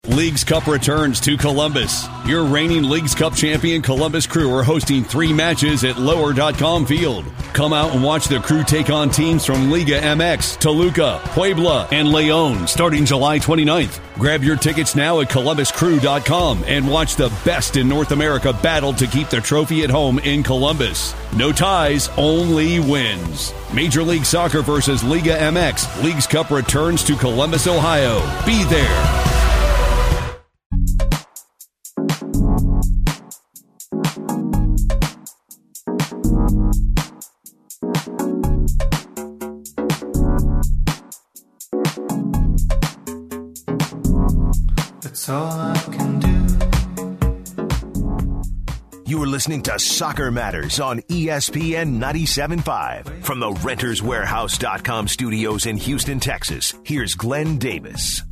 Leagues Cup returns to Columbus. Your reigning Leagues Cup champion Columbus Crew are hosting 3 matches at Lower.com Field. Come out and watch the Crew take on teams from Liga MX, Toluca, Puebla, and Leon starting July 29th. Grab your tickets now at ColumbusCrew.com and watch the best in North America battle to keep the trophy at home in Columbus. No ties, only wins. Major League Soccer versus Liga MX. Leagues Cup returns to Columbus, Ohio. Be there. That's all I can do. You are listening to Soccer Matters on ESPN 97.5. From the RentersWarehouse.com studios in Houston, Texas, here's Glenn Davis.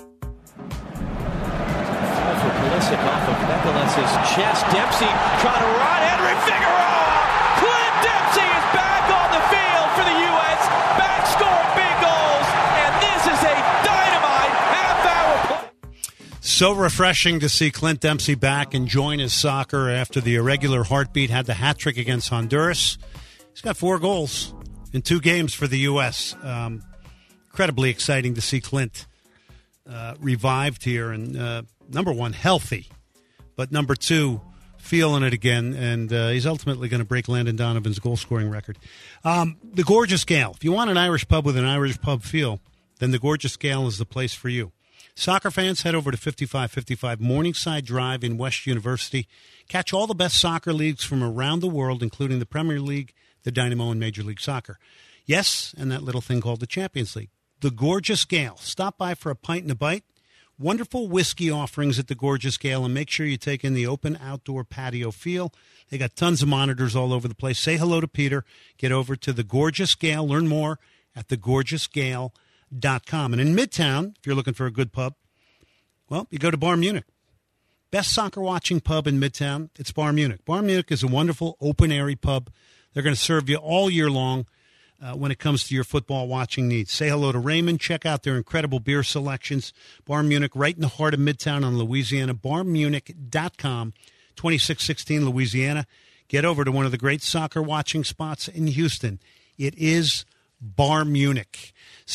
Fall for Pulisic off of Bekales's chest. Dempsey trying to run. Henry Figueroa! Clint Dempsey is back on the field for the U.S. Back scoring big goals. And this is a dynamite half-hour play. So refreshing to see Clint Dempsey back and join his soccer after the irregular heartbeat had the hat trick against Honduras. He's got 4 goals in 2 games for the U.S. Incredibly exciting to see Clint revived here and, number 1, healthy, but number 2, feeling it again, and he's ultimately going to break Landon Donovan's goal-scoring record. The Gorgeous Gale. If you want an Irish pub with an Irish pub feel, then the Gorgeous Gale is the place for you. Soccer fans, head over to 5555 Morningside Drive in West University. Catch all the best soccer leagues from around the world, including the Premier League, the Dynamo, and Major League Soccer. Yes, and that little thing called the Champions League. The Gorgeous Gale. Stop by for a pint and a bite. Wonderful whiskey offerings at the Gorgeous Gale, and make sure you take in the open outdoor patio feel. They got tons of monitors all over the place. Say hello to Peter. Get over to the Gorgeous Gale. Learn more at thegorgeousgale.com. And in Midtown, if you're looking for a good pub, well, you go to Bar Munich. Best soccer watching pub in Midtown, it's Bar Munich. Bar Munich is a wonderful open-airy pub. They're going to serve you all year long when it comes to your football watching needs. Say hello to Raymond. Check out their incredible beer selections. Bar Munich, right in the heart of Midtown on Louisiana. BarMunich.com, 2616 Louisiana. Get over to one of the great soccer watching spots in Houston. It is Bar Munich.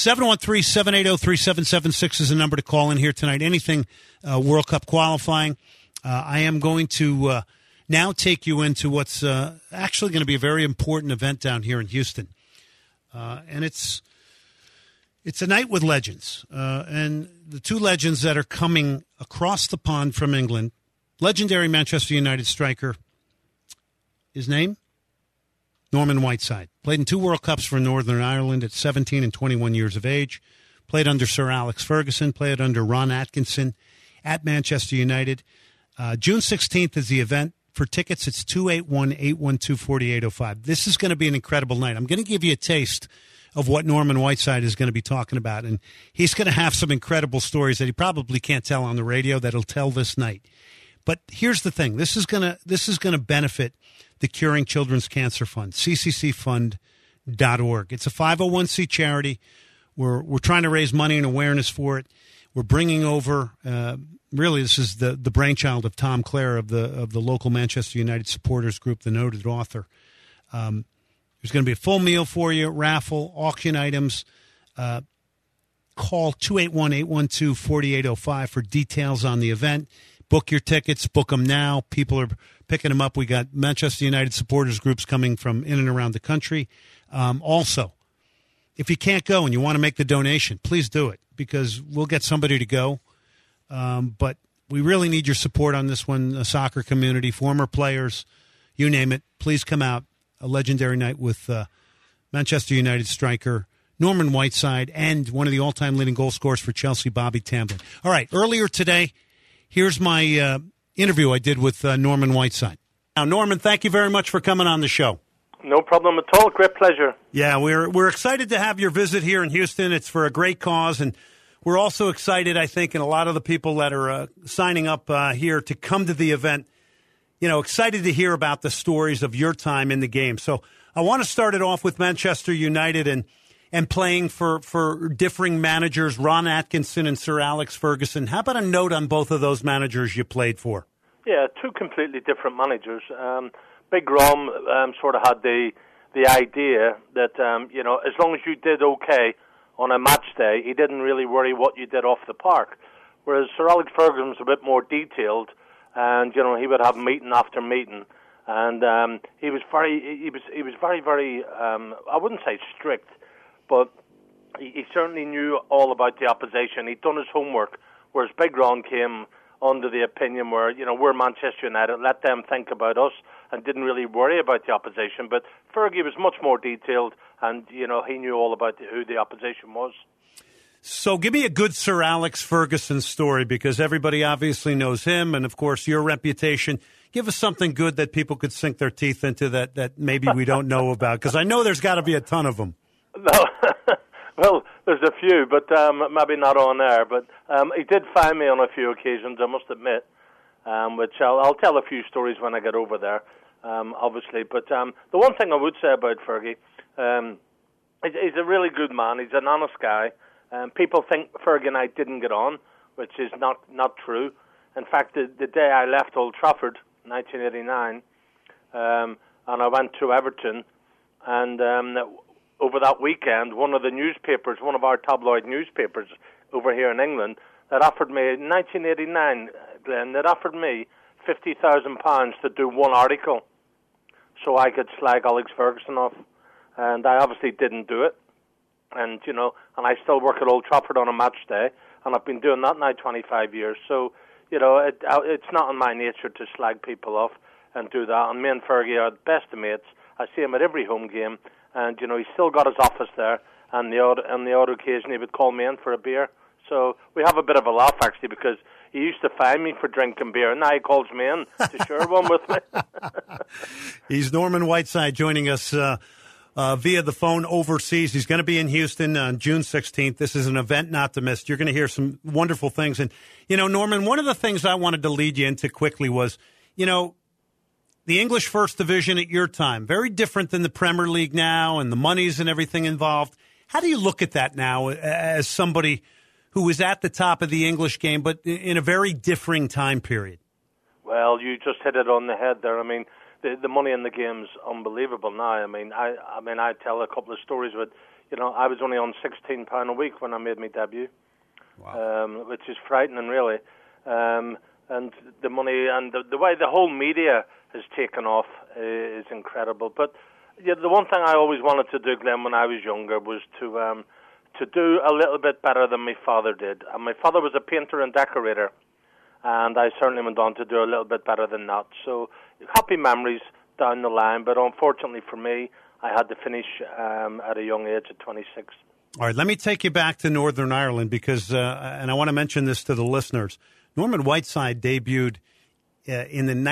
713-780-3776 is the number to call in here tonight. Anything World Cup qualifying. I am going to now take you into what's actually going to be a very important event down here in Houston. And it's a night with legends. And the 2 legends that are coming across the pond from England, legendary Manchester United striker, his name? Norman Whiteside. Played in 2 World Cups for Northern Ireland at 17 and 21 years of age. Played under Sir Alex Ferguson. Played under Ron Atkinson at Manchester United. June 16th is the event. For tickets, it's 281-812-4805. This is going to be an incredible night. I'm going to give you a taste of what Norman Whiteside is going to be talking about. And he's going to have some incredible stories that he probably can't tell on the radio that he'll tell this night. But here's the thing. This is going to benefit the Curing Children's Cancer Fund, cccfund.org. It's a 501c charity. We're trying to raise money and awareness for it. We're bringing over, really, this is the brainchild of Tom Clare of the local Manchester United supporters group, the noted author. There's going to be a full meal for you, raffle, auction items. Call 281-812-4805 for details on the event. Book your tickets. Book them now. People are picking them up. We got Manchester United supporters groups coming from in and around the country. Also, if you can't go and you want to make the donation, please do it because we'll get somebody to go. But we really need your support on this one, the soccer community, former players, you name it. Please come out. A legendary night with Manchester United striker Norman Whiteside and one of the all-time leading goal scorers for Chelsea, Bobby Tamblyn. All right, earlier today, here's my interview I did with Norman Whiteside. Now, Norman, thank you very much for coming on the show. No problem at all. Great pleasure. Yeah, we're excited to have your visit here in Houston. It's for a great cause, and we're also excited, I think, and a lot of the people that are signing up here to come to the event, excited to hear about the stories of your time in the game. So I want to start it off with Manchester United and and playing for differing managers, Ron Atkinson and Sir Alex Ferguson. How about a note on both of those managers you played for? Yeah, two completely different managers. Big Rom sort of had the idea that, as long as you did okay on a match day, he didn't really worry what you did off the park. Whereas Sir Alex Ferguson was a bit more detailed, and he would have meeting after meeting, and he was very, I wouldn't say strict, but he certainly knew all about the opposition. He'd done his homework, whereas Big Ron came under the opinion where, we're Manchester United, let them think about us, and didn't really worry about the opposition. But Fergie was much more detailed, and, he knew all about who the opposition was. So give me a good Sir Alex Ferguson story, because everybody obviously knows him, and, of course, your reputation. Give us something good that people could sink their teeth into that maybe we don't know about, because I know there's got to be a ton of them. No. Well, there's a few, but maybe not on air. But he did find me on a few occasions, I must admit, which I'll tell a few stories when I get over there, obviously. But the one thing I would say about Fergie, he's a really good man. He's an honest guy. People think Fergie and I didn't get on, which is not true. In fact, the day I left Old Trafford, 1989, and I went to Everton, and over that weekend, one of our tabloid newspapers over here in England, that offered me, in 1989, Glenn, that offered me £50,000 to do one article so I could slag Alex Ferguson off. And I obviously didn't do it. And, and I still work at Old Trafford on a match day, and I've been doing that now 25 years. So, it's not in my nature to slag people off and do that. And me and Fergie are the best of mates. I see him at every home game. And, he's still got his office there, and on the odd occasion he would call me in for a beer. So we have a bit of a laugh, actually, because he used to fine me for drinking beer, and now he calls me in to share one with me. He's Norman Whiteside joining us via the phone overseas. He's going to be in Houston on June 16th. This is an event not to miss. You're going to hear some wonderful things. And, Norman, one of the things I wanted to lead you into quickly was, the English First Division at your time, very different than the Premier League now and the monies and everything involved. How do you look at that now as somebody who was at the top of the English game, but in a very differing time period? Well, you just hit it on the head there. I mean, the money in the game's unbelievable now. I tell a couple of stories, but, I was only on £16 a week when I made my debut, wow. Which is frightening, really. And the money and the way the whole media has taken off is incredible. But the one thing I always wanted to do, Glenn, when I was younger, was to do a little bit better than my father did. And my father was a painter and decorator, and I certainly went on to do a little bit better than that. So happy memories down the line, but unfortunately for me, I had to finish at a young age at 26. All right, let me take you back to Northern Ireland because, and I want to mention this to the listeners, Norman Whiteside debuted played in the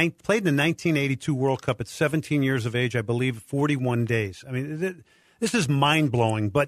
1982 World Cup at 17 years of age, I believe, 41 days. I mean, this is mind-blowing. But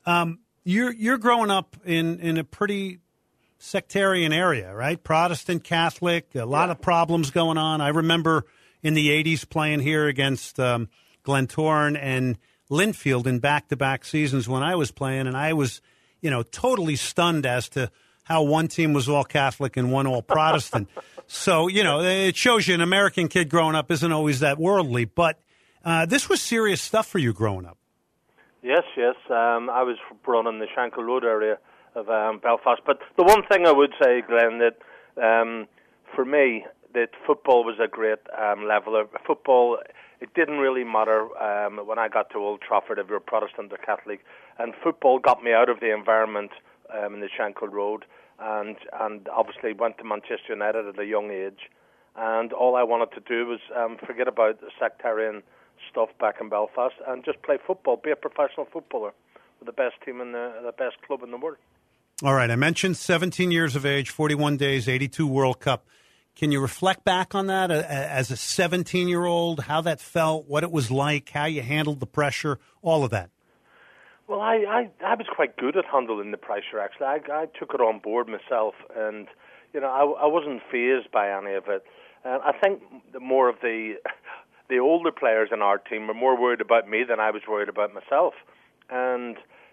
you're growing up in a pretty sectarian area, right? Protestant, Catholic, a lot of problems going on. I remember in the 80s playing here against Glentoran and Linfield in back-to-back seasons when I was playing, and I was, totally stunned as to how one team was all Catholic and one all Protestant. So, it shows you an American kid growing up isn't always that worldly. But this was serious stuff for you growing up. Yes. I was born in the Shankill Road area of Belfast. But the one thing I would say, Glenn, that for me, that football was a great leveler. Football, it didn't really matter when I got to Old Trafford if you were Protestant or Catholic. And football got me out of the environment in the Shankill Road, and obviously went to Manchester United at a young age. And all I wanted to do was forget about the sectarian stuff back in Belfast and just play football, be a professional footballer with the best team in the best club in the world. All right, I mentioned 17 years of age, 41 days, 82 World Cup. Can you reflect back on that as a 17-year-old, how that felt, what it was like, how you handled the pressure, all of that? Well, I was quite good at handling the pressure, actually. I took it on board myself, and, I wasn't fazed by any of it. I think more of the older players in our team were more worried about me than I was worried about myself. And,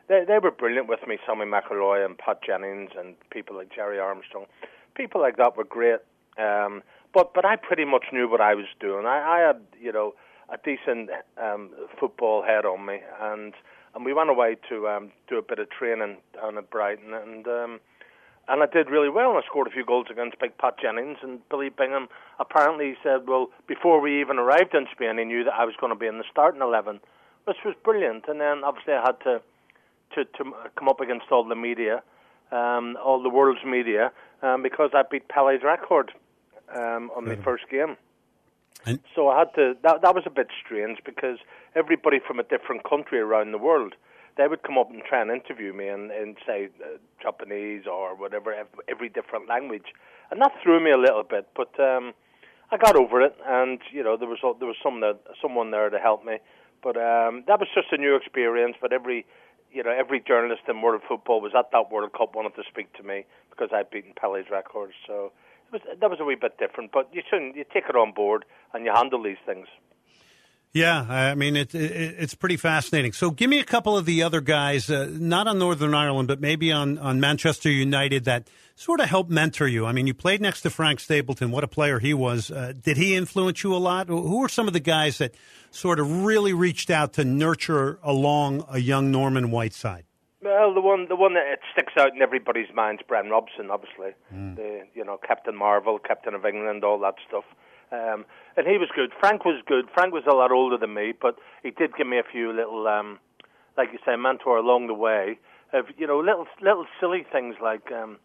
they were brilliant with me. Sammy McElroy and Pat Jennings and people like Jerry Armstrong. People like that were great. But I pretty much knew what I was doing. I had, a decent football head on me, and we went away to do a bit of training down at Brighton, and I did really well. And I scored a few goals against Big Pat Jennings, and Billy Bingham apparently said, well, before we even arrived in Spain, he knew that I was going to be in the starting 11, which was brilliant. And then obviously I had to come up against all the media, all the world's media, because I beat Pele's record on my first game. And so I had to. That was a bit strange because everybody from a different country around the world, they would come up and try and interview me and say Japanese or whatever, every different language, and that threw me a little bit. But I got over it, and there was someone there to help me. But that was just a new experience. But every journalist in world football was at that World Cup wanted to speak to me because I'd beaten Pele's records. So that was a wee bit different. But you take it on board and you handle these things. Yeah, I mean, it's pretty fascinating. So give me a couple of the other guys, not on Northern Ireland, but maybe on Manchester United that sort of helped mentor you. I mean, you played next to Frank Stapleton. What a player he was. Did he influence you a lot? Who are some of the guys that sort of really reached out to nurture along a young Norman Whiteside? Well, the one that sticks out in everybody's mind is Brian Robson, obviously. Captain Marvel, Captain of England, all that stuff. And he was good. Frank was good. Frank was a lot older than me, but he did give me a few little, like you say, mentor along the way. Little silly things like, and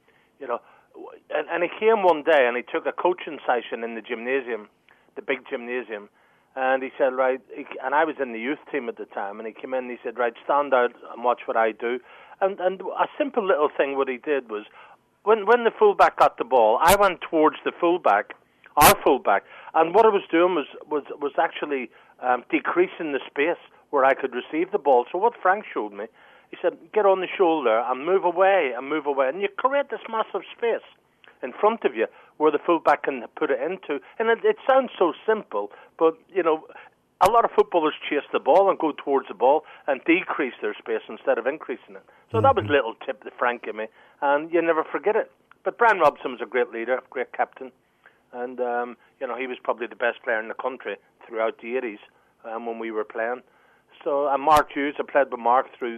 he came one day and he took a coaching session in the gymnasium, the big gymnasium, and he said, right, and I was in the youth team at the time, and he came in and he said, right, stand out and watch what I do. And a simple little thing what he did was, when the fullback got the ball, I went towards the fullback, our fullback, and what I was doing was actually decreasing the space where I could receive the ball. So what Frank showed me, he said, get on the shoulder and move away, and you create this massive space in front of you where the fullback can put it into. And it sounds so simple, but, a lot of footballers chase the ball and go towards the ball and decrease their space instead of increasing it. So that was a little tip that Frank gave me, and you never forget it. But Brian Robson was a great leader, great captain. And, he was probably the best player in the country throughout the 80s when we were playing. So, and Mark Hughes, I played with Mark through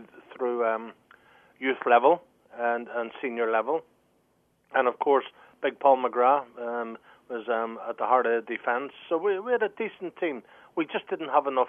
youth level and senior level. And, of course, Big Paul McGrath was at the heart of the defence. So we had a decent team. We just didn't have enough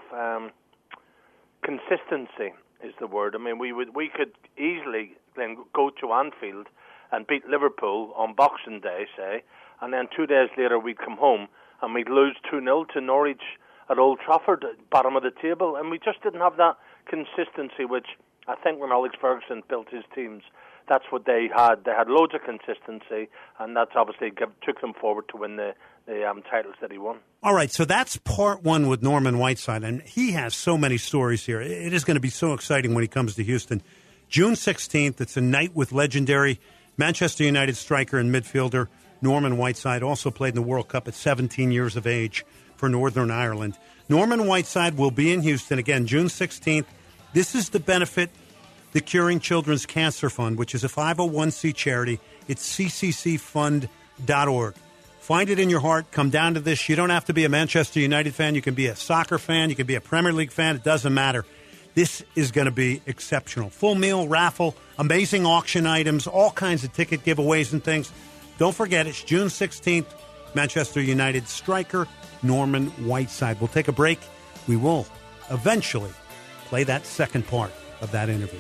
consistency, is the word. I mean, we could easily then go to Anfield and beat Liverpool on Boxing Day, say, and then 2 days later we'd come home and we'd lose 2-0 to Norwich at Old Trafford, bottom of the table, and we just didn't have that consistency, which I think when Alex Ferguson built his teams, that's what they had. They had loads of consistency, and that's obviously took them forward to win the titles that he won. All right, so that's part one with Norman Whiteside, and he has so many stories here. It is going to be so exciting when he comes to Houston. June 16th, it's a night with legendary Manchester United striker and midfielder Norman Whiteside, also played in the World Cup at 17 years of age for Northern Ireland. Norman Whiteside will be in Houston again June 16th. This is to benefit the Curing Children's Cancer Fund, which is a 501c charity. It's cccfund.org. Find it in your heart. Come down to this. You don't have to be a Manchester United fan. You can be a soccer fan. You can be a Premier League fan. It doesn't matter. This is going to be exceptional. Full meal, raffle, amazing auction items, all kinds of ticket giveaways and things. Don't forget, it's June 16th. Manchester United striker Norman Whiteside. We'll take a break. We will eventually play that second part of that interview.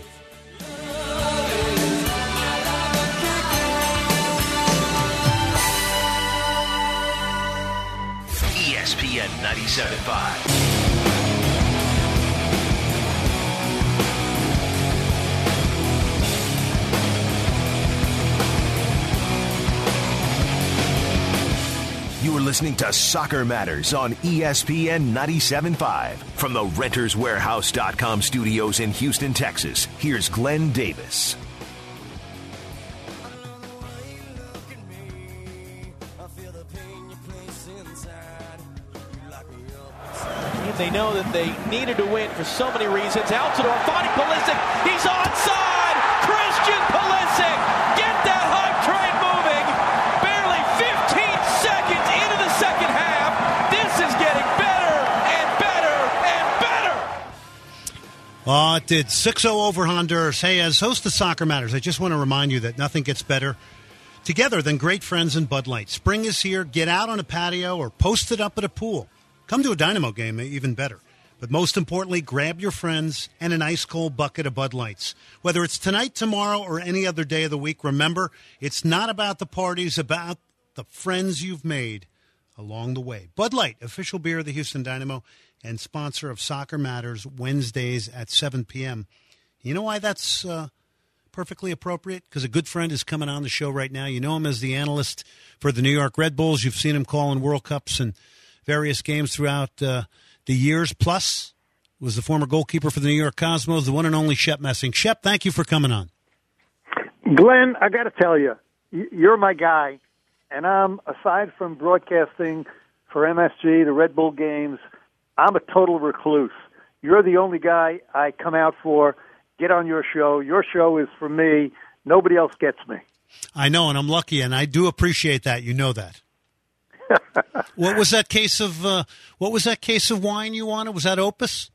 ESPN 97.5. You are listening to Soccer Matters on ESPN 97.5. From the RentersWarehouse.com studios in Houston, Texas, here's Glenn Davis. And they know that they needed to win for so many reasons. Altidore finding Pulisic. He's onside. Christian Pulisic. Get that hype train moving. Barely 15 seconds into the second half. This is getting better and better and better. Oh, it did. 6-0 over Honduras. Hey, as host of Soccer Matters, I just want to remind you that nothing gets better together than great friends in Bud Light. Spring is here. Get out on a patio or post it up at a pool. Come to a Dynamo game, even better. But most importantly, grab your friends and an ice-cold bucket of Bud Lights. Whether it's tonight, tomorrow, or any other day of the week, remember, it's not about the parties, about the friends you've made along the way. Bud Light, official beer of the Houston Dynamo and sponsor of Soccer Matters Wednesdays at 7 p.m. You know why that's perfectly appropriate? Because a good friend is coming on the show right now. You know him as the analyst for the New York Red Bulls. You've seen him calling World Cups and various games throughout the years. Plus, was the former goalkeeper for the New York Cosmos, the one and only Shep Messing. Shep, thank you for coming on. Glenn, I got to tell you, you're my guy. And I'm, aside from broadcasting for MSG, the Red Bull games, I'm a total recluse. You're the only guy I come out for. Get on your show. Your show is for me. Nobody else gets me. I know, and I'm lucky, and I do appreciate that. You know that. What was that case of wine you wanted? Was that Opus?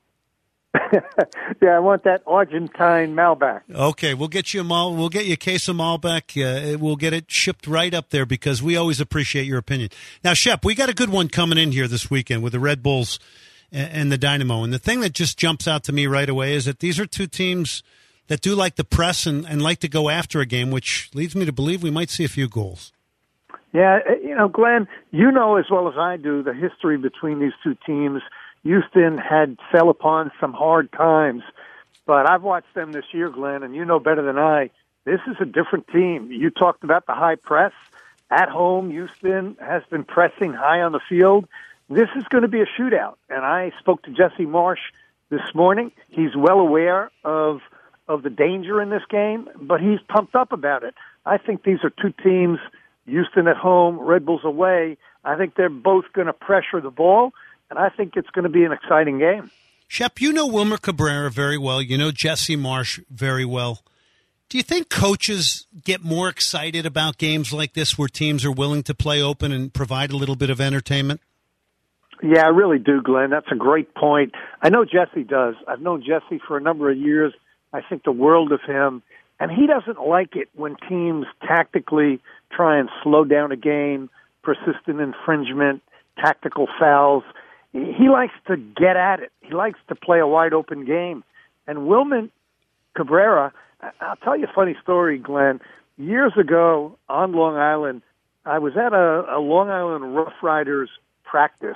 Yeah, I want that Argentine Malbec. Okay, we'll get you a case of Malbec. We'll get it shipped right up there because we always appreciate your opinion. Now, Shep, we got a good one coming in here this weekend with the Red Bulls and the Dynamo. And the thing that just jumps out to me right away is that these are two teams that do like the press and like to go after a game, which leads me to believe we might see a few goals. Yeah, Glenn, you know as well as I do the history between these two teams. Houston had fell upon some hard times, but I've watched them this year, Glenn, and you know better than I, this is a different team. You talked about the high press. At home, Houston has been pressing high on the field. This is going to be a shootout, and I spoke to Jesse Marsh this morning. He's well aware of the danger in this game, but he's pumped up about it. I think these are two teams, Houston at home, Red Bulls away. I think they're both going to pressure the ball, and I think it's going to be an exciting game. Shep, you know Wilmer Cabrera very well. You know Jesse Marsh very well. Do you think coaches get more excited about games like this where teams are willing to play open and provide a little bit of entertainment? Yeah, I really do, Glenn. That's a great point. I know Jesse does. I've known Jesse for a number of years. I think the world of him. And he doesn't like it when teams tactically try and slow down a game, persistent infringement, tactical fouls. He likes to get at it. He likes to play a wide-open game. And Wilmer Cabrera, I'll tell you a funny story, Glenn. Years ago on Long Island, I was at a Long Island Rough Riders practice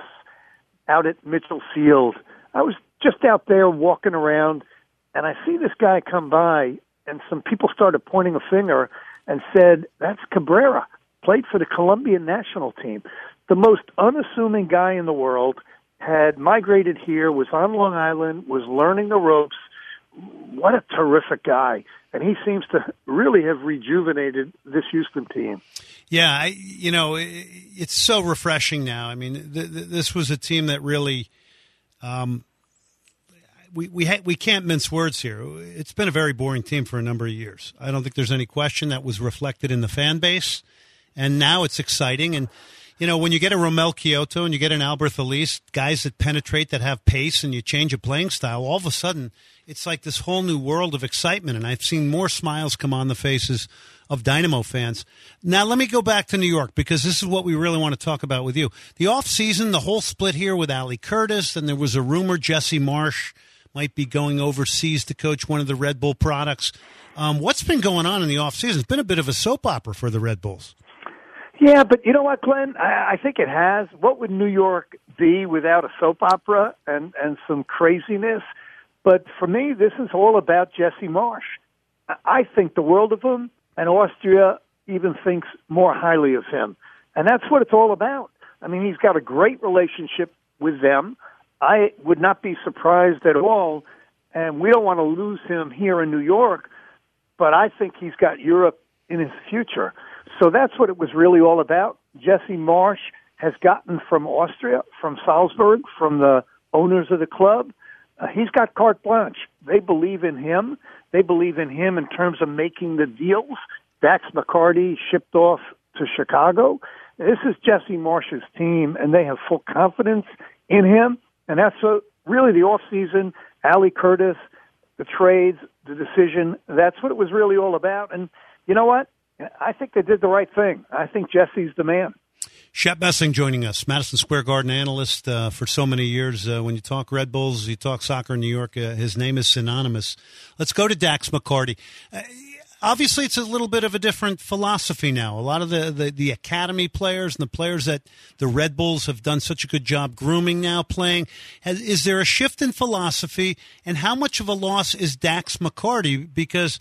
out at Mitchell Field. I was just out there walking around, and I see this guy come by, and some people started pointing a finger and said, "That's Cabrera, played for the Colombian national team." The most unassuming guy in the world, had migrated here, was on Long Island, was learning the ropes. What a terrific guy. And he seems to really have rejuvenated this Houston team. Yeah, it's so refreshing now. I mean, this was a team that really we can't mince words here. It's been a very boring team for a number of years. I don't think there's any question that was reflected in the fan base. And now it's exciting. And, when you get a Romel Kyoto and you get an Albert Elise, guys that penetrate, that have pace, and you change a playing style, all of a sudden it's like this whole new world of excitement. And I've seen more smiles come on the faces of Dynamo fans. Now, let me go back to New York, because this is what we really want to talk about with you. The offseason, the whole split here with Ali Curtis, and there was a rumor Jesse Marsh might be going overseas to coach one of the Red Bull products. What's been going on in the offseason? It's been a bit of a soap opera for the Red Bulls. Yeah, but you know what, Glenn? I think it has. What would New York be without a soap opera and some craziness? But for me, this is all about Jesse Marsh. I think the world of him, and Austria even thinks more highly of him. And that's what it's all about. I mean, he's got a great relationship with them. I would not be surprised at all, and we don't want to lose him here in New York, but I think he's got Europe in his future. So that's what it was really all about. Jesse Marsh has gotten from Austria, from Salzburg, from the owners of the club, he's got carte blanche. They believe in him. They believe in him in terms of making the deals. Dax McCarty shipped off to Chicago. This is Jesse Marsh's team, and they have full confidence in him. And that's really the offseason, Ali Curtis, the trades, the decision. That's what it was really all about. And you know what? I think they did the right thing. I think Jesse's the man. Shep Messing joining us, Madison Square Garden analyst for so many years. When you talk Red Bulls, you talk soccer in New York, his name is synonymous. Let's go to Dax McCarty. Obviously, it's a little bit of a different philosophy now. A lot of the academy players and the players that the Red Bulls have done such a good job grooming now playing. Is there a shift in philosophy, and how much of a loss is Dax McCarty? Because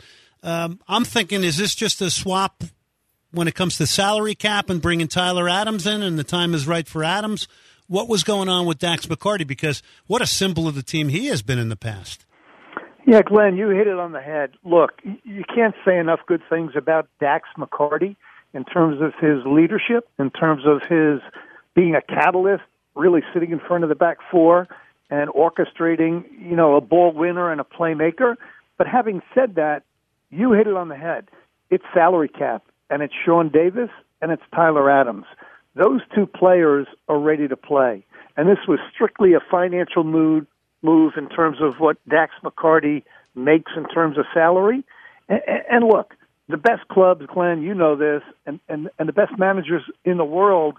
I'm thinking, is this just a swap when it comes to salary cap and bringing Tyler Adams in and the time is right for Adams? What was going on with Dax McCarty? Because what a symbol of the team he has been in the past. Yeah, Glenn, you hit it on the head. Look, you can't say enough good things about Dax McCarty in terms of his leadership, in terms of his being a catalyst, really sitting in front of the back four and orchestrating, a ball winner and a playmaker. But having said that, you hit it on the head. It's salary cap, and it's Sean Davis, and it's Tyler Adams. Those two players are ready to play. And this was strictly a financial move in terms of what Dax McCarty makes in terms of salary. And look, the best clubs, Glenn, you know this, and the best managers in the world,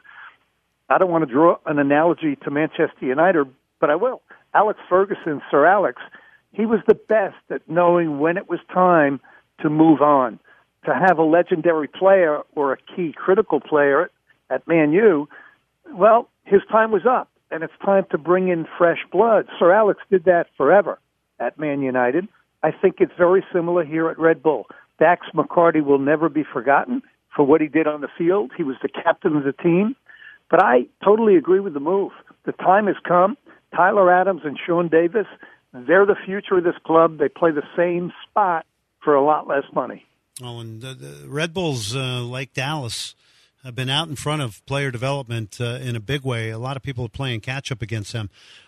I don't want to draw an analogy to Manchester United, but I will. Alex Ferguson, Sir Alex, he was the best at knowing when it was time to move on. To have a legendary player or a key critical player at Man U, well, his time was up. And it's time to bring in fresh blood. Sir Alex did that forever at Man United. I think it's very similar here at Red Bull. Dax McCarty will never be forgotten for what he did on the field. He was the captain of the team. But I totally agree with the move. The time has come. Tyler Adams and Sean Davis, they're the future of this club. They play the same spot for a lot less money. Oh, and the Red Bulls, like Dallas, have been out in front of player development in a big way. A lot of people are playing catch-up against them.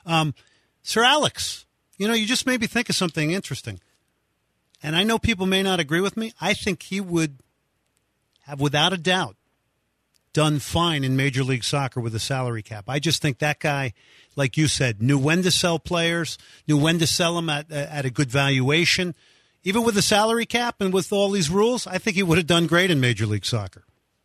Sir Alex, you just made me think of something interesting. And I know people may not agree with me. I think he would have, without a doubt, done fine in Major League Soccer with a salary cap. I just think that guy, like you said, knew when to sell players, knew when to sell them at a good valuation. Even with the salary cap and with all these rules, I think he would have done great in Major League Soccer.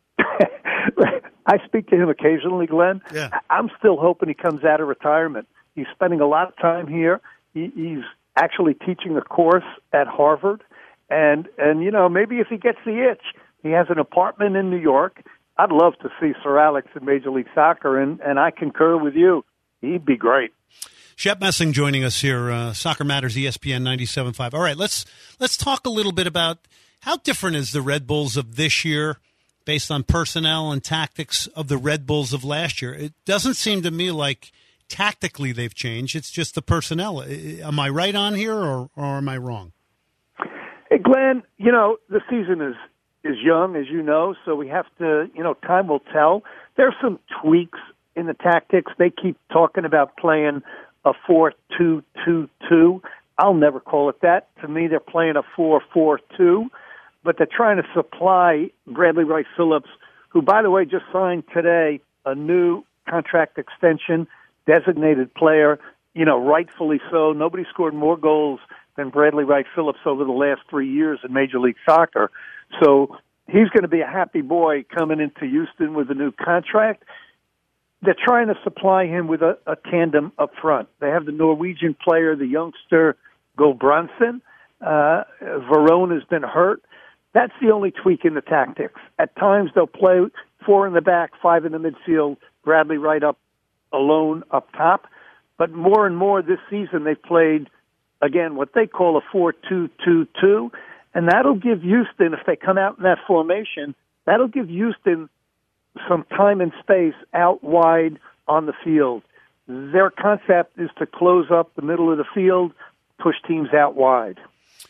I speak to him occasionally, Glenn. Yeah. I'm still hoping he comes out of retirement. He's spending a lot of time here. He's actually teaching a course at Harvard. And maybe if he gets the itch, he has an apartment in New York. I'd love to see Sir Alex in Major League Soccer, and I concur with you. He'd be great. Shep Messing joining us here, Soccer Matters, ESPN 97.5. All right, let's talk a little bit about how different is the Red Bulls of this year based on personnel and tactics of the Red Bulls of last year. It doesn't seem to me like tactically they've changed. It's just the personnel. Am I right on here, or am I wrong? Hey, Glenn, the season is young, as you know, so we have to, time will tell. There's some tweaks in the tactics. They keep talking about playing a 4-2-2-2. I'll never call it that. To me, they're playing a 4-4-2. But they're trying to supply Bradley Wright Phillips, who, by the way, just signed today a new contract extension, designated player, rightfully so. Nobody scored more goals than Bradley Wright Phillips over the last 3 years in Major League Soccer. So he's going to be a happy boy coming into Houston with a new contract. They're trying to supply him with a tandem up front. They have the Norwegian player, the youngster Gulbrandsen. Verone has been hurt. That's the only tweak in the tactics. At times they'll play 4 in the back, 5 in the midfield, Bradley Wright up alone up top. But more and more this season they've played, again, what they call a 4-2-2-2. And that'll give Houston, if they come out in that formation, that'll give Houston some time and space out wide on the field. Their concept is to close up the middle of the field, push teams out wide.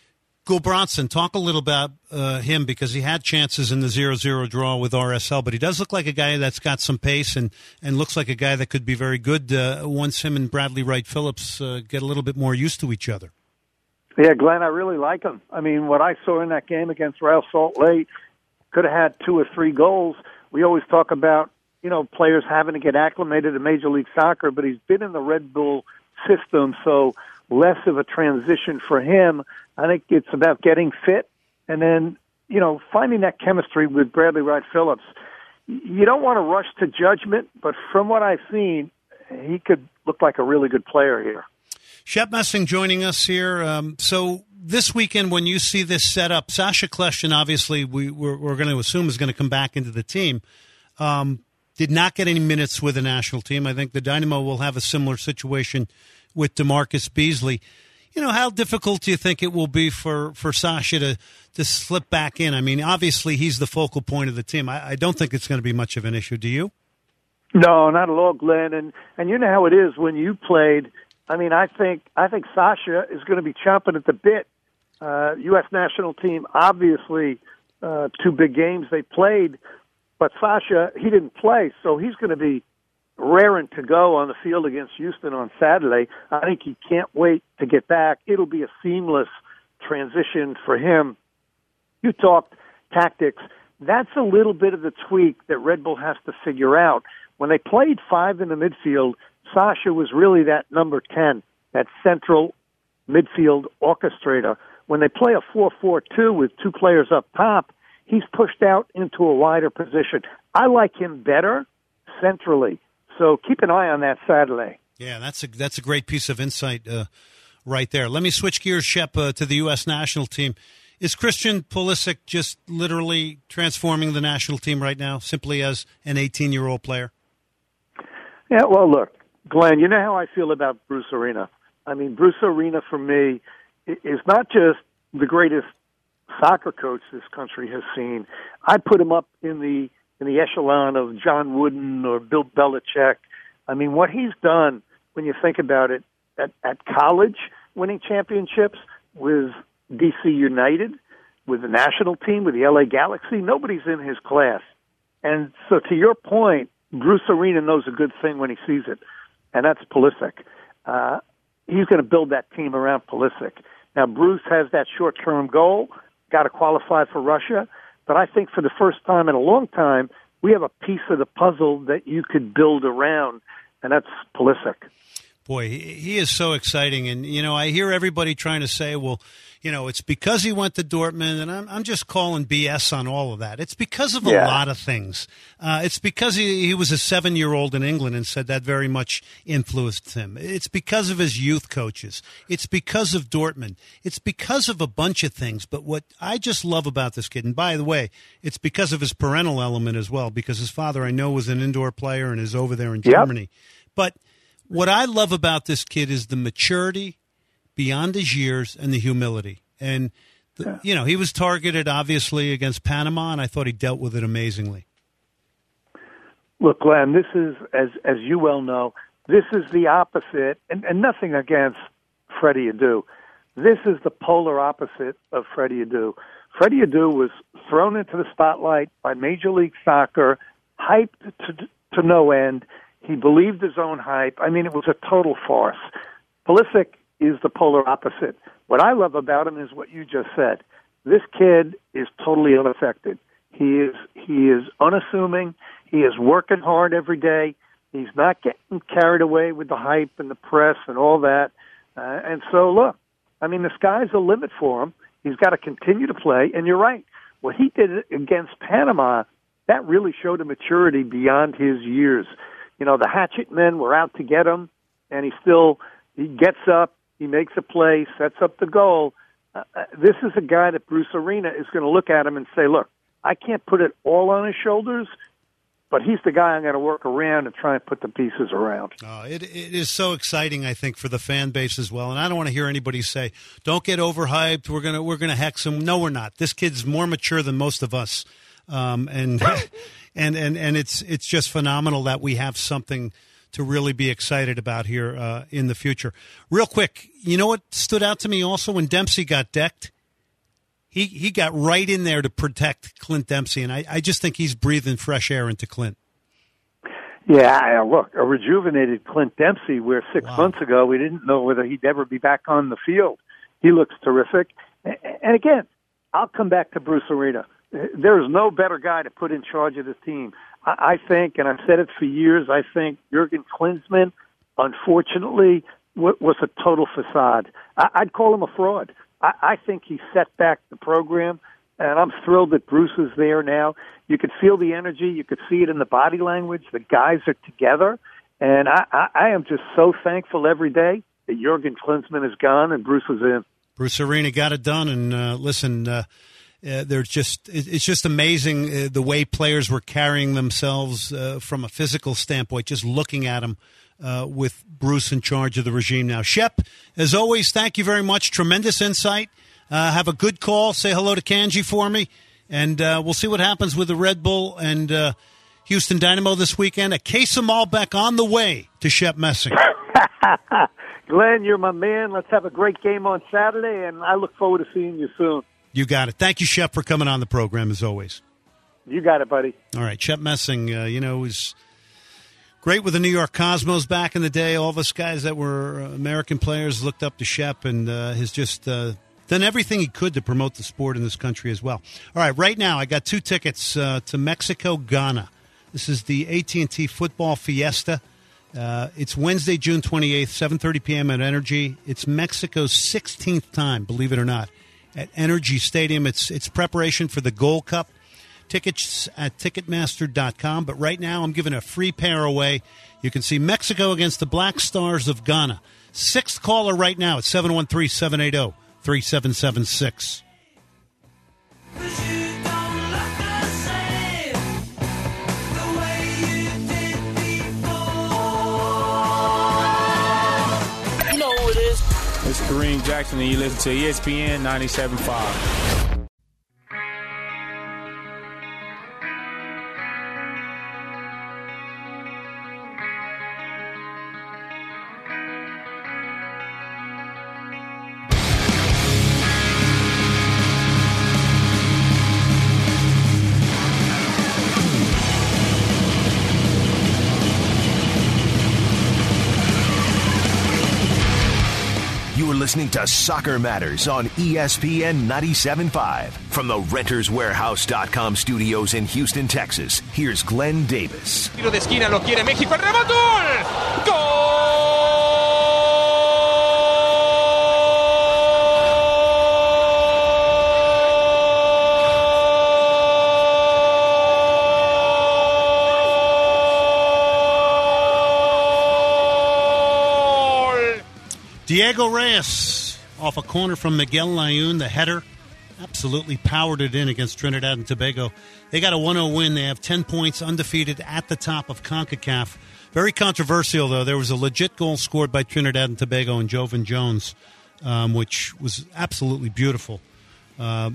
Gulbranson, talk a little about him, because he had chances in the 0-0 draw with RSL, but he does look like a guy that's got some pace and looks like a guy that could be very good once him and Bradley Wright Phillips get a little bit more used to each other. Yeah, Glenn, I really like him. I mean, what I saw in that game against Real Salt Lake, could have had 2 or 3 goals. We always talk about, players having to get acclimated to Major League Soccer, but he's been in the Red Bull system, so less of a transition for him. I think it's about getting fit and then, finding that chemistry with Bradley Wright Phillips. You don't want to rush to judgment, but from what I've seen, he could look like a really good player here. Shep Messing joining us here. So this weekend, when you see this set up, Sasha Kljestan, obviously, we're going to assume is going to come back into the team. Did not get any minutes with the national team. I think the Dynamo will have a similar situation with DeMarcus Beasley. How difficult do you think it will be for Sasha to slip back in? I mean, obviously, he's the focal point of the team. I don't think it's going to be much of an issue. Do you? No, not at all, Glenn. And you know how it is when you played. I mean, I think Sasha is going to be chomping at the bit. U.S. national team, obviously, 2 big games they played, but Sasha, he didn't play, so he's going to be raring to go on the field against Houston on Saturday. I think he can't wait to get back. It'll be a seamless transition for him. You talked tactics. That's a little bit of the tweak that Red Bull has to figure out. When they played 5 in the midfield, Sasha was really that number 10, that central midfield orchestrator. When they play a 4-4-2 with 2 players up top, he's pushed out into a wider position. I like him better centrally. So keep an eye on that Saturday. Yeah, that's a great piece of insight right there. Let me switch gears, Shep, to the U.S. national team. Is Christian Pulisic just literally transforming the national team right now, simply as an 18-year-old player? Yeah, well, look, Glenn, you know how I feel about Bruce Arena. I mean, Bruce Arena, for me, is not just the greatest soccer coach this country has seen. I put him up in the echelon of John Wooden or Bill Belichick. I mean, what he's done, when you think about it, at college, winning championships with DC United, with the national team, with the LA Galaxy, nobody's in his class. And so to your point, Bruce Arena knows a good thing when he sees it, and that's Pulisic. He's going to build that team around Pulisic. Now, Bruce has that short-term goal, got to qualify for Russia, but I think for the first time in a long time, we have a piece of the puzzle that you could build around, and that's Pulisic. Boy, he is so exciting. And, I hear everybody trying to say, well, it's because he went to Dortmund, and I'm just calling BS on all of that. It's because of a lot of things. It's because he was a 7-year-old in England and said that very much influenced him. It's because of his youth coaches. It's because of Dortmund. It's because of a bunch of things. But what I just love about this kid, and by the way, it's because of his parental element as well, because his father, I know, was an indoor player and is over there in Germany. But what I love about this kid is the maturity beyond his years and the humility. And, he was targeted, obviously, against Panama, and I thought he dealt with it amazingly. Look, Glenn, this is, as you well know, this is the opposite, and nothing against Freddie Adu. This is the polar opposite of Freddie Adu. Freddie Adu was thrown into the spotlight by Major League Soccer, hyped to no end. He believed his own hype. I mean, it was a total farce. Pulisic is the polar opposite. What I love about him is what you just said. This kid is totally unaffected. He is unassuming. He is working hard every day. He's not getting carried away with the hype and the press and all that. And so, look, I mean, the sky's the limit for him. He's got to continue to play. And you're right. What he did against Panama, that really showed a maturity beyond his years. The hatchet men were out to get him, and he gets up, he makes a play, sets up the goal. This is a guy that Bruce Arena is going to look at him and say, look, I can't put it all on his shoulders, but he's the guy I'm going to work around and try and put the pieces around. It is so exciting, I think, for the fan base as well. And I don't want to hear anybody say, don't get overhyped, we're gonna hex him. No, we're not. This kid's more mature than most of us. And it's just phenomenal that we have something to really be excited about here in the future. Real quick, you know what stood out to me also when Dempsey got decked? he got right in there to protect Clint Dempsey, and I just think he's breathing fresh air into Clint. Yeah, look, a rejuvenated Clint Dempsey, where 6 months ago we didn't know whether he'd ever be back on the field. He looks terrific. And again, I'll come back to Bruce Arena. There is no better guy to put in charge of this team. I think, and I've said it for years, I think Jurgen Klinsmann, unfortunately, was a total facade. I'd call him a fraud. I think he set back the program, and I'm thrilled that Bruce is there now. You could feel the energy. You could see it in the body language. The guys are together, and I am just so thankful every day that Jurgen Klinsmann is gone and Bruce is in. Bruce Arena got it done, and listen, it's just amazing the way players were carrying themselves from a physical standpoint, just looking at them with Bruce in charge of the regime now. Shep, as always, thank you very much. Tremendous insight. Have a good call. Say hello to Kanji for me, and we'll see what happens with the Red Bull and Houston Dynamo this weekend. A case of Malbec on the way to Shep Messing. Glenn, you're my man. Let's have a great game on Saturday, and I look forward to seeing you soon. You got it. Thank you, Shep, for coming on the program, as always. You got it, buddy. All right, Shep Messing, was great with the New York Cosmos back in the day. All of us guys that were American players looked up to Shep, and has just done everything he could to promote the sport in this country as well. All right, right now I got 2 tickets to Mexico, Ghana. This is the AT&T Football Fiesta. It's Wednesday, June 28th, 7:30 p.m. at Energy. It's Mexico's 16th time, believe it or not, at Energy Stadium. It's preparation for the Gold Cup. Tickets at Ticketmaster.com. But right now I'm giving a free pair away. You can see Mexico against the Black Stars of Ghana. 6th caller right now at 713-780-3776. It's Kareem Jackson, and you listen to ESPN 97.5. Listening to Soccer Matters on ESPN 97.5. From the RentersWarehouse.com studios in Houston, Texas, here's Glenn Davis. Tiro de esquina, lo quiere México, el remate, ¡gol! Diego Reyes off a corner from Miguel Layun, the header, absolutely powered it in against Trinidad and Tobago. They got a 1-0 win. They have 10 points, undefeated at the top of CONCACAF. Very controversial, though. There was a legit goal scored by Trinidad and Tobago and Jovan Jones, which was absolutely beautiful. Have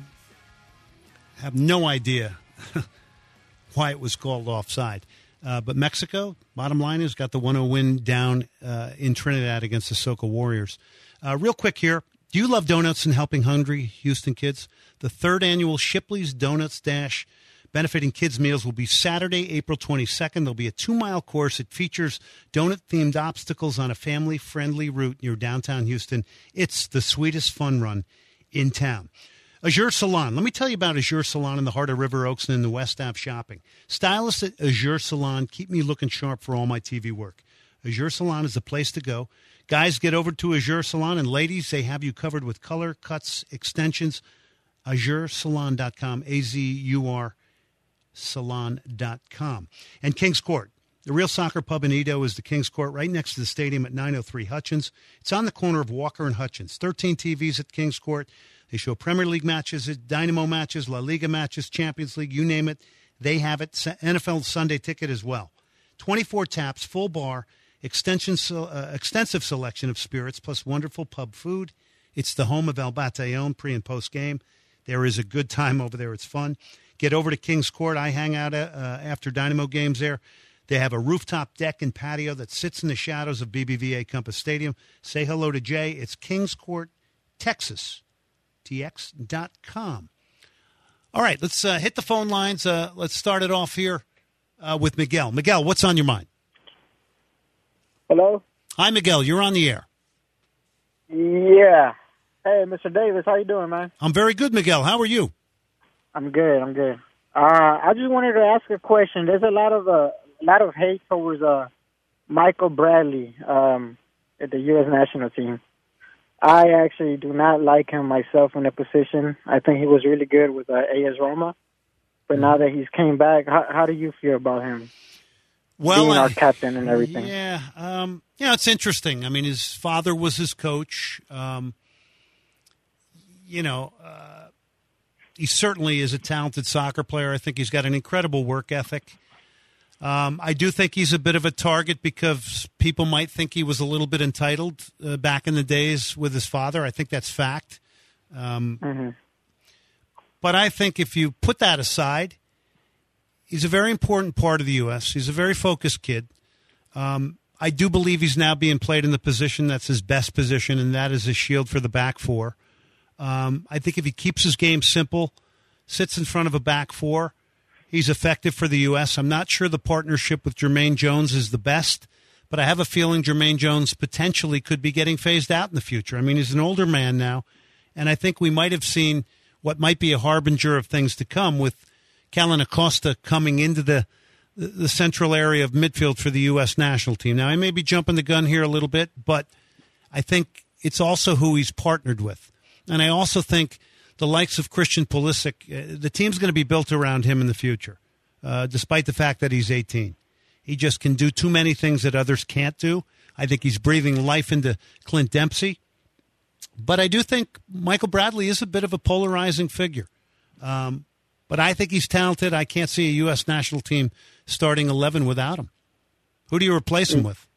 no idea why it was called offside. But Mexico, bottom line is, got the 1-0 win down in Trinidad against the Soca Warriors. Real quick here, do you love donuts and helping hungry Houston kids? The 3rd annual Shipley's Donuts Dash benefiting kids' meals will be Saturday, April 22nd. There'll be a 2-mile course. It features donut-themed obstacles on a family-friendly route near downtown Houston. It's the sweetest fun run in town. Azure Salon. Let me tell you about Azure Salon in the heart of River Oaks and in the West Ave shopping. Stylists at Azure Salon keep me looking sharp for all my TV work. Azure Salon is the place to go. Guys, get over to Azure Salon, and ladies, they have you covered with color, cuts, extensions. AzureSalon.com, A-Z-U-R Salon.com. And Kings Court. The Real Soccer Pub in Edo is the Kings Court right next to the stadium at 903 Hutchins. It's on the corner of Walker and Hutchins. 13 TVs at Kings Court. They show Premier League matches, Dynamo matches, La Liga matches, Champions League, you name it. They have it. NFL Sunday ticket as well. 24 taps, full bar, extensive selection of spirits, plus wonderful pub food. It's the home of El Batallon pre- and post-game. There is a good time over there. It's fun. Get over to Kings Court. I hang out after Dynamo games there. They have a rooftop deck and patio that sits in the shadows of BBVA Compass Stadium. Say hello to Jay. It's Kings Court, Texas. KTX.com. All right, let's hit the phone lines. Let's start it off here with Miguel. Miguel, what's on your mind? Hello? Hi, Miguel. You're on the air. Yeah. Hey, Mr. Davis, how you doing, man? I'm very good, Miguel. How are you? I'm good. I just wanted to ask a question. There's a lot of hate towards Michael Bradley at the U.S. national team. I actually do not like him myself in that position. I think he was really good with AS Roma. But now that he's came back, how do you feel about him? Well, being our captain and everything. Yeah, it's interesting. I mean, his father was his coach. He certainly is a talented soccer player. I think he's got an incredible work ethic. I do think he's a bit of a target because people might think he was a little bit entitled back in the days with his father. I think that's fact. But I think if you put that aside, he's a very important part of the U.S. He's a very focused kid. I do believe he's now being played in the position that's his best position, and that is a shield for the back four. I think if he keeps his game simple, sits in front of a back four, he's effective for the U.S. I'm not sure the partnership with Jermaine Jones is the best, but I have a feeling Jermaine Jones potentially could be getting phased out in the future. I mean, he's an older man now, and I think we might have seen what might be a harbinger of things to come with Callan Acosta coming into the central area of midfield for the U.S. national team. Now, I may be jumping the gun here a little bit, but I think it's also who he's partnered with. And I also think the likes of Christian Pulisic, the team's going to be built around him in the future, despite the fact that he's 18. He just can do too many things that others can't do. I think he's breathing life into Clint Dempsey. But I do think Michael Bradley is a bit of a polarizing figure. But I think he's talented. I can't see a U.S. national team starting 11 without him. Who do you replace him with?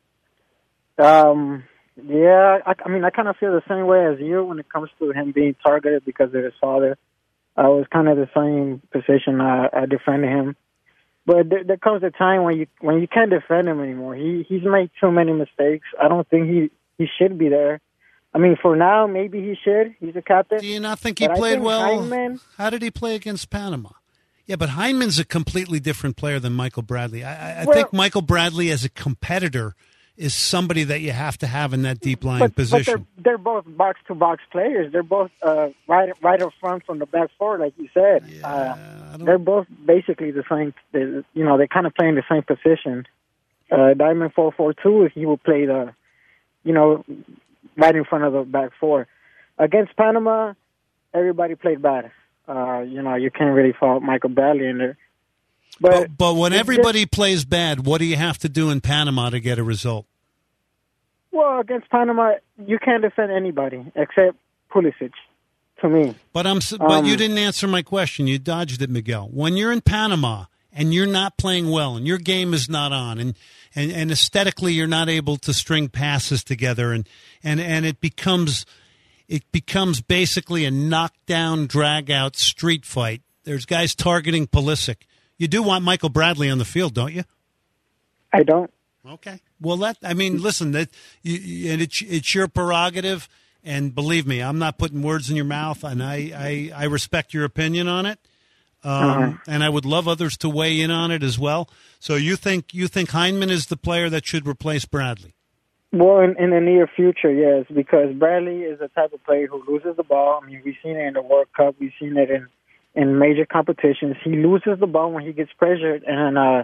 Yeah, I kind of feel the same way as you when it comes to him being targeted because of his father. I was kind of the same position. I defended him. But there comes a time when you can't defend him anymore. He's made too many mistakes. I don't think he should be there. I mean, for now, maybe he should. He's a captain. Do you not think he played well? Hyndman, how did he play against Panama? Yeah, but Hyndman's a completely different player than Michael Bradley. I think Michael Bradley as a competitor is somebody that you have to have in that deep line position. But they're both box-to-box players. They're both right up front from the back four, like you said. Yeah, they're both basically the same. They kind of play in the same position. Diamond 4-4-2, he will play right in front of the back four. Against Panama, everybody played bad. You can't really fault Michael Bradley in there. But when everybody plays bad, what do you have to do in Panama to get a result? Well, against Panama, you can't defend anybody except Pulisic, to me. But you didn't answer my question. You dodged it, Miguel. When you're in Panama and you're not playing well and your game is not on and aesthetically you're not able to string passes together and it becomes basically a knockdown, drag-out street fight. There's guys targeting Pulisic. You do want Michael Bradley on the field, don't you? I don't. Okay. Well, listen, it's your prerogative, and believe me, I'm not putting words in your mouth, and I respect your opinion on it, and I would love others to weigh in on it as well. So you think Hyndman is the player that should replace Bradley? Well, in the near future, yes, because Bradley is the type of player who loses the ball. I mean, we've seen it in the World Cup. We've seen it in major competitions. He loses the ball when he gets pressured, and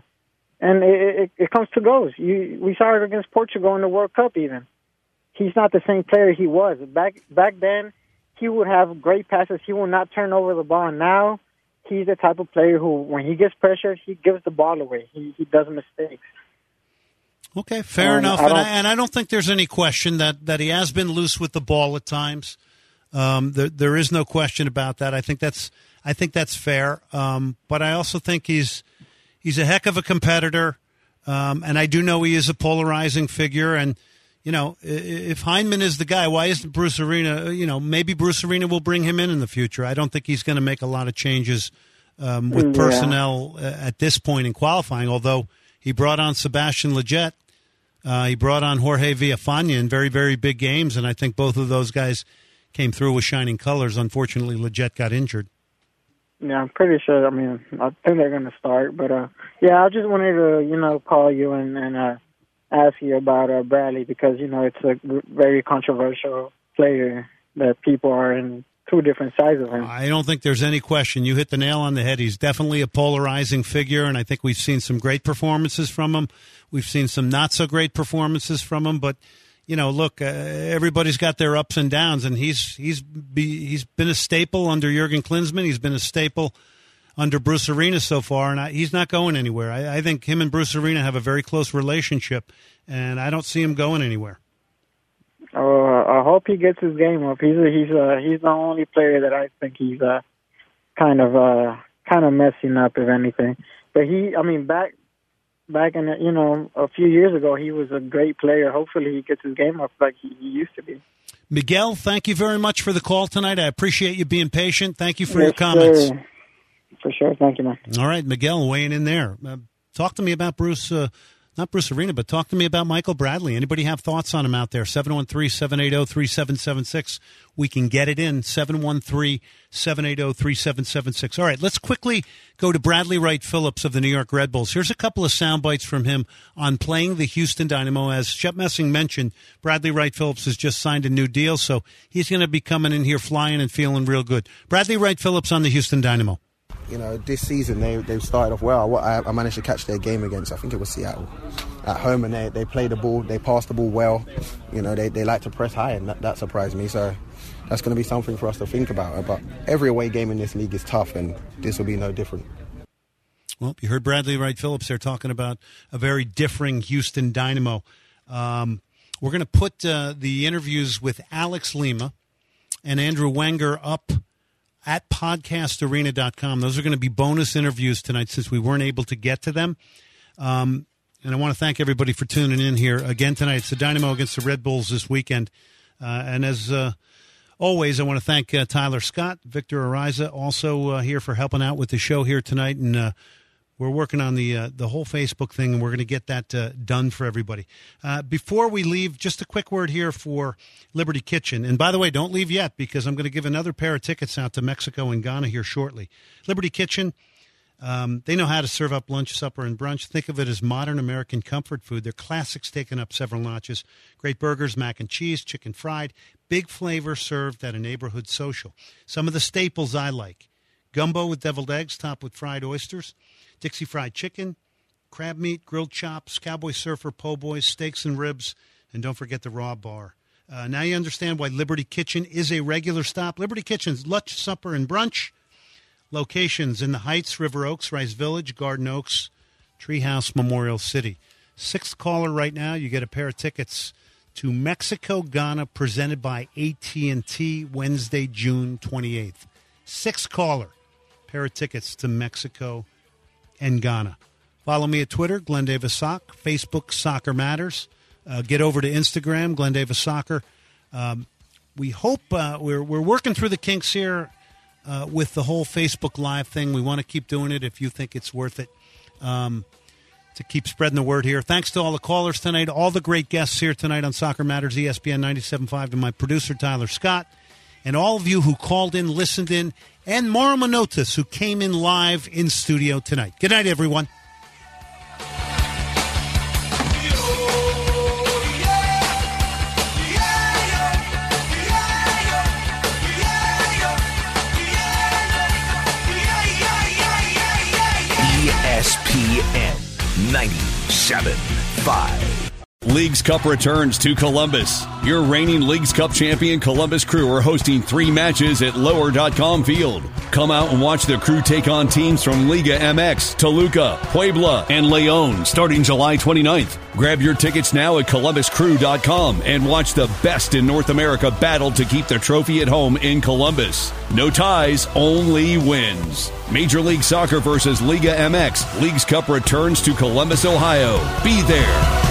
it comes to goals. We saw it against Portugal in the World Cup even. He's not the same player he was. Back then, he would have great passes. He will not turn over the ball. Now, he's the type of player who, when he gets pressured, he gives the ball away. He does mistakes. Okay, fair enough. And I don't think there's any question that he has been loose with the ball at times. There is no question about that. I think that's fair. But I also think he's a heck of a competitor. And I do know he is a polarizing figure. And, if Hyndman is the guy, why isn't Bruce Arena? Maybe Bruce Arena will bring him in the future. I don't think he's going to make a lot of changes with personnel at this point in qualifying, although he brought on Sebastian Lletget. He brought on Jorge Villafaña in very, very big games, and I think both of those guys came through with shining colors. Unfortunately, Lletget got injured. Yeah, I'm pretty sure. I mean, I think they're going to start. But, yeah, I just wanted to, call you and ask you about Bradley because, it's a very controversial player that people are in two different sides of him. I don't think there's any question. You hit the nail on the head. He's definitely a polarizing figure, and I think we've seen some great performances from him. We've seen some not-so-great performances from him, but look, everybody's got their ups and downs, and he's been a staple under Jurgen Klinsmann. He's been a staple under Bruce Arena so far, and he's not going anywhere. I think him and Bruce Arena have a very close relationship, and I don't see him going anywhere. I hope he gets his game up. He's the only player that I think he's kind of messing up, if anything. But back in a few years ago, he was a great player. Hopefully, he gets his game up like he used to be. Miguel, thank you very much for the call tonight. I appreciate you being patient. Thank you for your comments. Sure. For sure, thank you, man. All right, Miguel, weighing in there. Talk to me about Bruce. Not Bruce Arena, but talk to me about Michael Bradley. Anybody have thoughts on him out there? 713-780-3776. We can get it in. 713-780-3776. All right, let's quickly go to Bradley Wright Phillips of the New York Red Bulls. Here's a couple of sound bites from him on playing the Houston Dynamo. As Shep Messing mentioned, Bradley Wright Phillips has just signed a new deal, so he's going to be coming in here flying and feeling real good. Bradley Wright Phillips on the Houston Dynamo. This season they started off well. I managed to catch their game against, I think it was Seattle, at home, and they played the ball, they passed the ball well. They like to press high, and that surprised me. So that's going to be something for us to think about. But every away game in this league is tough, and this will be no different. Well, you heard Bradley Wright Phillips there talking about a very differing Houston Dynamo. We're going to put the interviews with Alex Lima and Andrew Wenger up at podcastarena.com. Those are going to be bonus interviews tonight since we weren't able to get to them. And I want to thank everybody for tuning in here. Again tonight, it's the Dynamo against the Red Bulls this weekend. And as always, I want to thank Tyler Scott, Victor Ariza, also here for helping out with the show here tonight. And we're working on the whole Facebook thing, and we're going to get that done for everybody. Before we leave, just a quick word here for Liberty Kitchen. And by the way, don't leave yet, because I'm going to give another pair of tickets out to Mexico and Ghana here shortly. Liberty Kitchen, they know how to serve up lunch, supper, and brunch. Think of it as modern American comfort food. Their classics taken up several notches. Great burgers, mac and cheese, chicken fried, big flavor served at a neighborhood social. Some of the staples I like: gumbo with deviled eggs topped with fried oysters, Dixie fried chicken, crab meat, grilled chops, cowboy surfer, po' boys, steaks and ribs, and don't forget the raw bar. Now you understand why Liberty Kitchen is a regular stop. Liberty Kitchen's lunch, supper, and brunch. Locations in the Heights, River Oaks, Rice Village, Garden Oaks, Treehouse, Memorial City. Sixth caller right now, you get a pair of tickets to Mexico, Ghana, presented by AT&T, Wednesday, June 28th. Sixth caller, pair of tickets to Mexico and Ghana. Follow me at Twitter, Glenn Davis Sock, Facebook, Soccer Matters. Get over to Instagram, Glenn Davis Soccer. We hope we're working through the kinks here with the whole Facebook Live thing. We want to keep doing it if you think it's worth it to keep spreading the word here. Thanks to all the callers tonight, all the great guests here tonight on Soccer Matters, ESPN 97.5, to my producer, Tyler Scott, and all of you who called in, listened in, and Mauro Manotas, who came in live in studio tonight. Good night, everyone. ESPN 97.5. Leagues Cup returns to Columbus. Your reigning Leagues Cup champion Columbus Crew are hosting 3 matches at Lower.com Field. Come out and watch the Crew take on teams from Liga MX, Toluca, Puebla, and León starting July 29th. Grab your tickets now at ColumbusCrew.com and watch the best in North America battle to keep the trophy at home in Columbus. No ties, only wins. Major League Soccer versus Liga MX. Leagues Cup returns to Columbus, Ohio. Be there.